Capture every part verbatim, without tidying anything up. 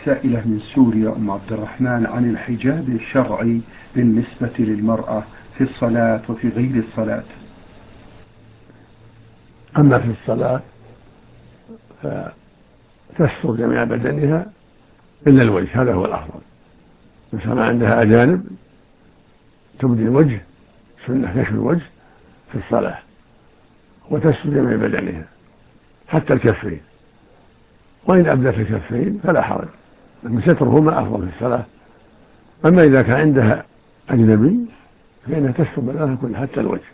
السائلة من سوريا أم عبد الرحمن عن الحجاب الشرعي بالنسبة للمرأة في الصلاة وفي غير الصلاة. أما في الصلاة فتستر جميع بدنها إلا الوجه، هذا هو الأفضل. إن كان عندها أجانب تبدي الوجه، سنة كشف الوجه في الصلاة، وتستر جميع بدنها حتى الكفين، وإن أبدت الكفين فلا حرج، لأن سترهما أفضل في الصلاة. أما إذا كان عندها أجنبي فإنها تستر بدنها كلها حتى الوجه.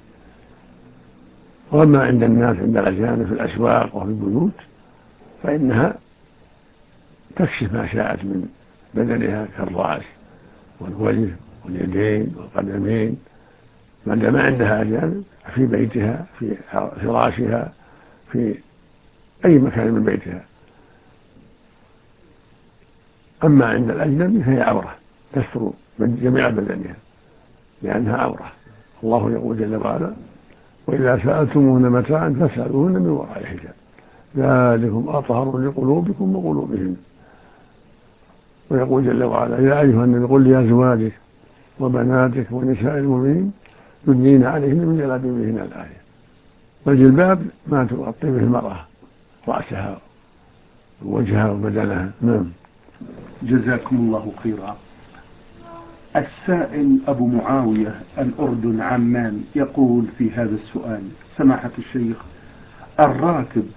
وأما عند الناس عند الأجانب في الأسواق وفي البيوت فإنها تكشف ما شاءت من بدنها كالرأس والوجه واليدين والقدمين، ما دام عندها أجانب في بيتها في فراشها في أي مكان من بيتها. أما عند الأجنبي فهي عورة، تستر جميع بدنها لأنها عورة. الله يقول جل وعلا: وإذا سألتموهن متاعا فاسألوهن من وراء حجاب ذلكم أطهر لقلوبكم وقلوبهن. ويقول جل وعلا: يا أيها النبي قل لأزواجك وبناتك ونساء المؤمنين يدنين عليهن من جلابيبهن الآية. والجلباب ما تغطي به المرأة رأسها ووجهها وبدنها. نعم. جزاكم الله خيرا. السائل أبو معاوية الأردن عمان يقول في هذا السؤال: سماحة الشيخ، الراكب